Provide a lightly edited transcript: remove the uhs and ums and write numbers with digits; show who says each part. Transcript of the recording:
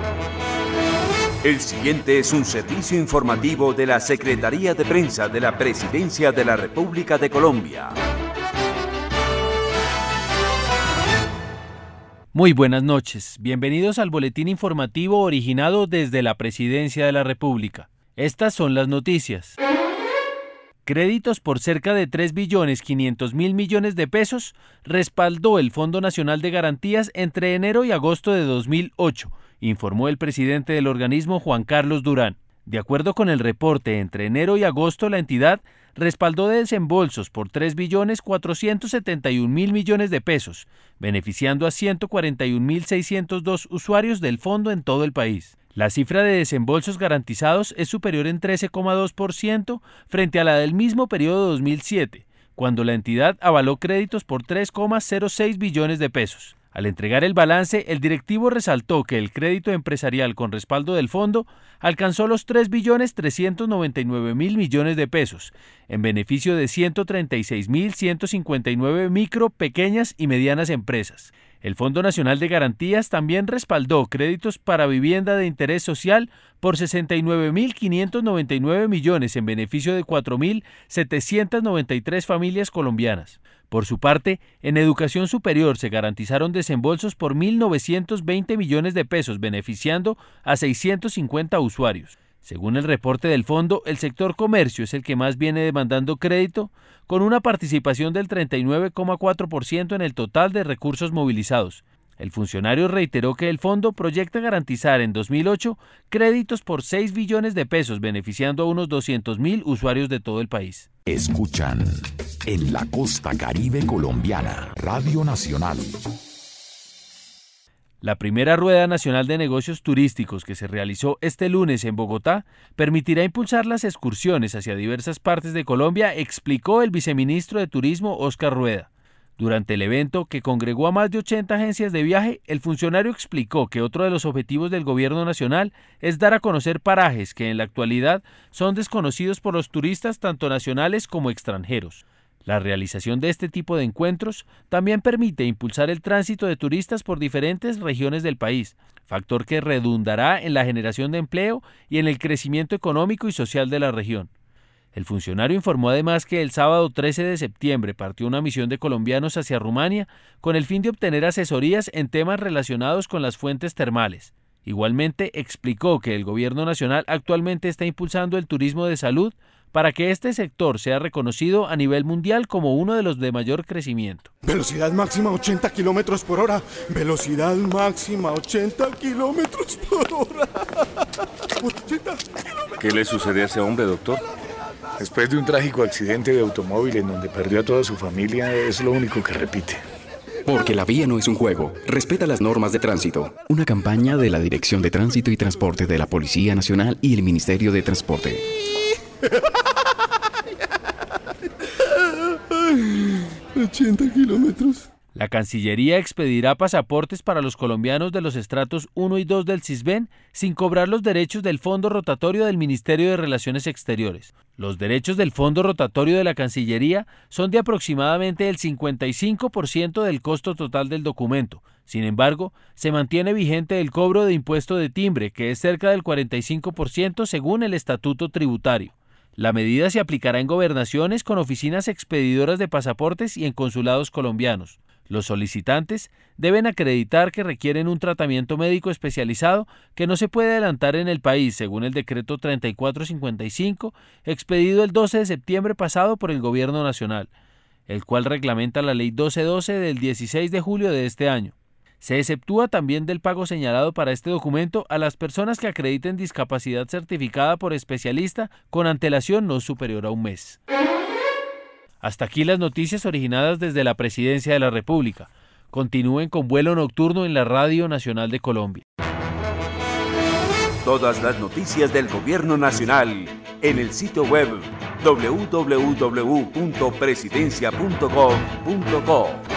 Speaker 1: El siguiente es un servicio informativo de la Secretaría de Prensa de la Presidencia de la República de Colombia.
Speaker 2: Muy buenas noches, bienvenidos al boletín informativo originado desde la Presidencia de la República. Estas son las noticias. Créditos por cerca de 3.500.000 millones de pesos respaldó el Fondo Nacional de Garantías entre enero y agosto de 2008, informó el presidente del organismo, Juan Carlos Durán. De acuerdo con el reporte, entre enero y agosto la entidad respaldó desembolsos por 3.471.000 millones de pesos, beneficiando a 141.602 usuarios del fondo en todo el país. La cifra de desembolsos garantizados es superior en 13,2% frente a la del mismo periodo de 2007, cuando la entidad avaló créditos por 3,06 billones de pesos. Al entregar el balance, el directivo resaltó que el crédito empresarial con respaldo del fondo alcanzó los 3.399.000 millones de pesos, en beneficio de 136.159 micro, pequeñas y medianas empresas. El Fondo Nacional de Garantías también respaldó créditos para vivienda de interés social por 69.599 millones en beneficio de 4.793 familias colombianas. Por su parte, en educación superior se garantizaron desembolsos por 1.920 millones de pesos, beneficiando a 650 usuarios. Según el reporte del fondo, el sector comercio es el que más viene demandando crédito, con una participación del 39,4% en el total de recursos movilizados. El funcionario reiteró que el fondo proyecta garantizar en 2008 créditos por 6 billones de pesos, beneficiando a unos 200.000 usuarios de todo el país.
Speaker 3: Escuchan en la costa caribe colombiana, Radio Nacional.
Speaker 2: La primera Rueda Nacional de Negocios Turísticos que se realizó este lunes en Bogotá permitirá impulsar las excursiones hacia diversas partes de Colombia, explicó el viceministro de Turismo, Óscar Rueda. Durante el evento, que congregó a más de 80 agencias de viaje, el funcionario explicó que otro de los objetivos del gobierno nacional es dar a conocer parajes que en la actualidad son desconocidos por los turistas tanto nacionales como extranjeros. La realización de este tipo de encuentros también permite impulsar el tránsito de turistas por diferentes regiones del país, factor que redundará en la generación de empleo y en el crecimiento económico y social de la región. El funcionario informó además que el sábado 13 de septiembre partió una misión de colombianos hacia Rumania con el fin de obtener asesorías en temas relacionados con las fuentes termales. Igualmente explicó que el gobierno nacional actualmente está impulsando el turismo de salud para que este sector sea reconocido a nivel mundial como uno de los de mayor crecimiento.
Speaker 4: Velocidad máxima 80 kilómetros por hora. Velocidad máxima 80 kilómetros por hora. 80 kilómetros.
Speaker 5: ¿Qué le sucede a ese hombre, doctor?
Speaker 6: Después de un trágico accidente de automóvil en donde perdió a toda su familia, es lo único que repite.
Speaker 7: Porque la vía no es un juego. Respeta las normas de tránsito. Una campaña de la Dirección de Tránsito y Transporte de la Policía Nacional y el Ministerio de Transporte.
Speaker 4: 80 kilómetros.
Speaker 2: La Cancillería expedirá pasaportes para los colombianos de los estratos 1 y 2 del CISBEN sin cobrar los derechos del Fondo Rotatorio del Ministerio de Relaciones Exteriores. Los derechos del Fondo Rotatorio de la Cancillería son de aproximadamente el 55% del costo total del documento. Sin embargo, se mantiene vigente el cobro de impuesto de timbre, que es cerca del 45% según el estatuto tributario. La medida se aplicará en gobernaciones con oficinas expedidoras de pasaportes y en consulados colombianos. Los solicitantes deben acreditar que requieren un tratamiento médico especializado que no se puede adelantar en el país, según el decreto 3455, expedido el 12 de septiembre pasado por el Gobierno Nacional, el cual reglamenta la Ley 1212 del 16 de julio de este año. Se exceptúa también del pago señalado para este documento a las personas que acrediten discapacidad certificada por especialista con antelación no superior a un mes. Hasta aquí las noticias originadas desde la Presidencia de la República. Continúen con Vuelo Nocturno en la Radio Nacional de Colombia.
Speaker 1: Todas las noticias del Gobierno Nacional en el sitio web www.presidencia.gov.co.